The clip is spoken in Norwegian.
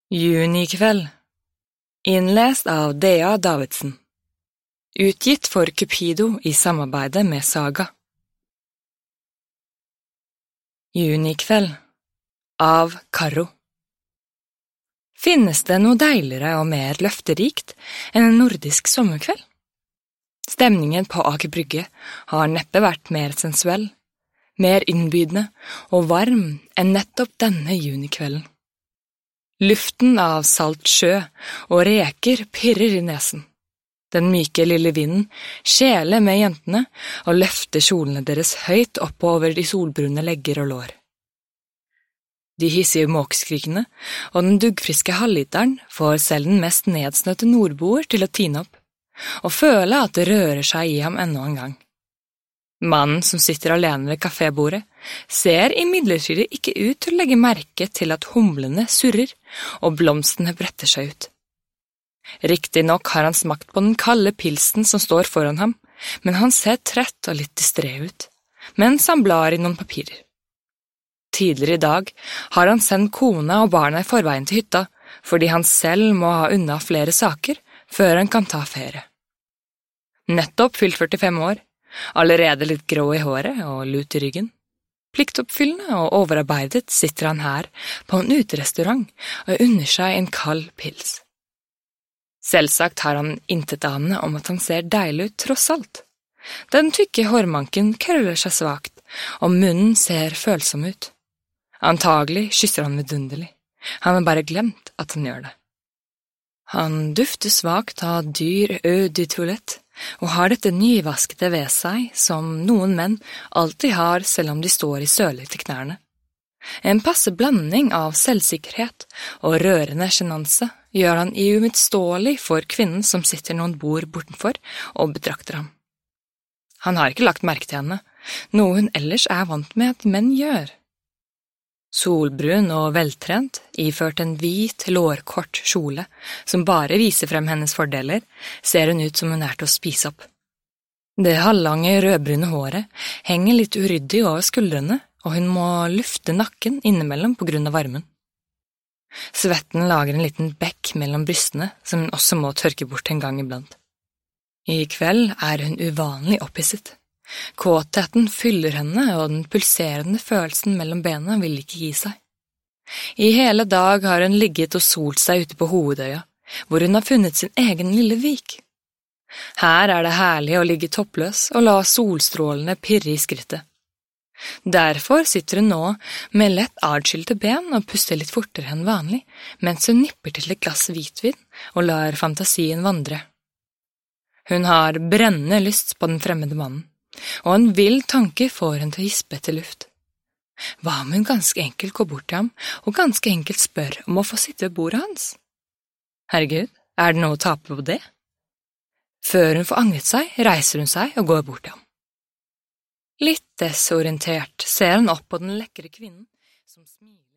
Junikveld. Innlest av Dea Davidsen. Utgitt for Cupido i samarbeide med Saga. Junikveld. Av Karo. Finnes det noe deiligere og mer løfterikt enn en nordisk sommerkveld? Stemningen på Aker Brygge har neppe vært mer sensuell, mer innbydende og varm enn nettopp denne junikvelden. Luften av salt sjø og reker pirrer i nesen. Den myke lille vinden skjeler med jentene og løfter kjolene deres høyt oppover de solbrune legger og lår. De hissige måkskrikene og den duggfriske halvliteren får selv den mest nedsnøtte nordboer til å tine opp, og føle at det rører seg i ham enda en gang. Mannen som sitter alene ved kafébordet ser imidlertid ikke ut til å legge merke til at humlene surrer og blomstene bretter seg ut. Riktig nok har han smakt på den kalde pilsen som står foran ham, men han ser trett og litt distré ut, mens han blar i noen papirer. Tidligere i dag har han sendt kona og barna i forveien til hytta, fordi han selv må ha unna flere saker før han kan ta ferie. Nettopp fylt 45 år, allerede litt grå i håret og lut i ryggen. Pliktoppfyllende og overarbeidet sitter han her på en uterestaurant og unner seg en kald pils. Selvsagt har han intetanende om at han ser deilig ut tross alt. Den tykke hårmanken krøller seg svagt, og munnen ser følsom ut. Antagelig kysser han vidunderlig. Han har bare glemt at han gjør det. Han dufter svagt av dyr eau de toilette, og har dette nyvaskete ved seg som noen menn alltid har selv om de står i søler til knærne. En passe blanding av selvsikkerhet og rørende sjenanse gjør han uimotståelig for kvinnen som sitter noen bord bortenfor og betrakter ham. Han har ikke lagt merke til henne, noe hun ellers er vant med at menn gjør. Solbrun og veltrent, iført en hvit, lårkort kjole som bare viser frem hennes fordeler, ser hun ut som hun er til å spise opp. Det halvlange rødbrune håret henger litt uryddig over skuldrene, og hun må lufte nakken innimellom på grunn av varmen. Svetten lager en liten bekk mellom brystene som hun også må tørke bort en gang iblant. I kveld er hun uvanlig opphisset. Kåtheten fyller henne, og den pulserende følelsen mellom bena vil ikke gi seg. I hele dag har hun ligget og solt seg ute på Hovedøya, hvor hun har funnet sin egen lille vik. Her er det herlig å ligge toppløs og la solstrålene pirre i skrittet. Derfor sitter hun nå med lett adskilte ben og puster litt fortere enn vanlig, mens hun nipper til et glass hvitvin og lar fantasien vandre. Hun har brennende lyst på den fremmede mannen, og en vill tanke får henne til å gispe etter luft. Hva om hun ganske enkelt går bort til ham og ganske enkelt spør om å få sitte ved bordet hans? Herregud, er det noe å tape på det? Før hun får angret seg, reiser hun seg og går bort til ham. Litt desorientert ser han opp på den lekre kvinnen som smiler.